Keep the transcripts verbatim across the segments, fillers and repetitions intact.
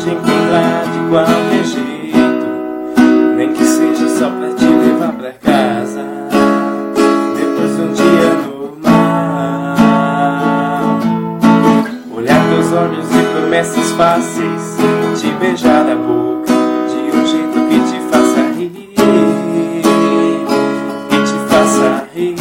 te encontrar de qualquer jeito, nem que seja só pra te levar pra casa, depois de um dia normal. Olhar teus olhos e promessas fáceis, te beijar na boca de um jeito que te faça rir, que te faça rir.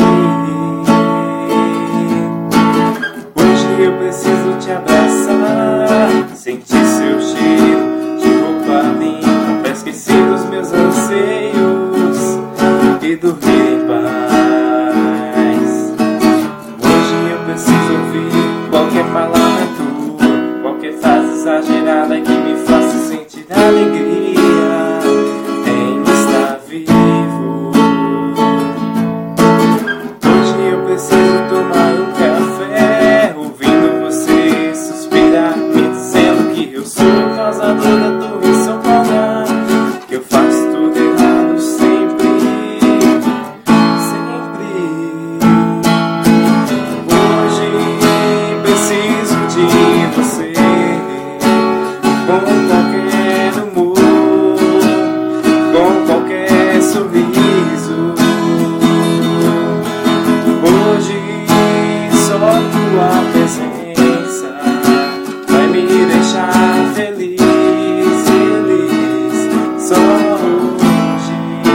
Hoje eu preciso te abraçar, sentir seu cheiro de roupa limpa, pra esquecer dos meus anseios e dormir em paz. Hoje eu preciso ouvir qualquer palavra tua, qualquer frase exagerada que me faça sentir alegria em estar vivo. Hoje eu preciso tomar um café, ouvindo você suspirar, me dizendo que eu sou causador da tua insônia, que eu faço tudo errado sempre, sempre. Hoje preciso de você, com qualquer humor, com qualquer sorriso. Hoje só tua presença vai me deixar feliz, feliz. Só hoje.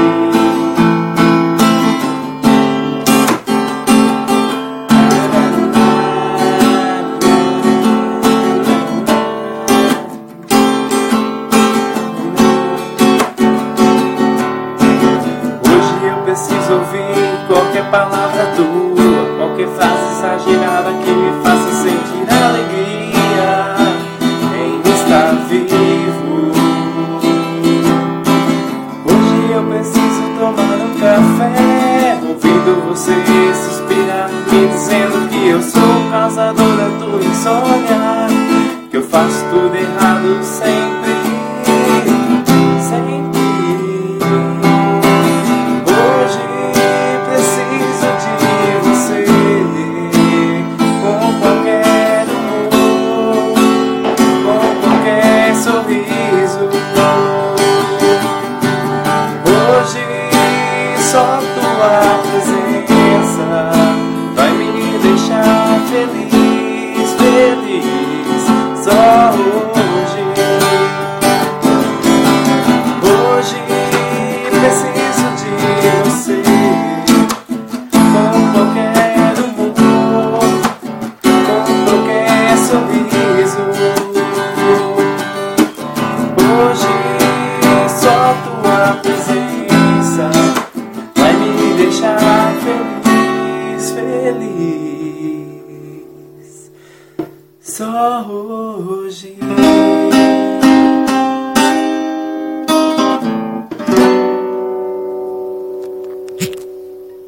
Hoje eu preciso ouvir qualquer palavra tua, qualquer frase exagerada que me faça sentir alegria em estar vivo. Hoje eu preciso tomar um café, ouvindo você suspirar, me dizendo que eu sou causador da tua insônia, que eu faço tudo errado sempre, sempre. Hoje preciso de você, com qualquer humor, com qualquer sorriso. Hoje só tua presença vai me deixar feliz, feliz. Só hoje. Hoje preciso de você, com qualquer humor, com qualquer sorriso. Hoje só tua presença vai me deixar feliz, feliz. Só hoje.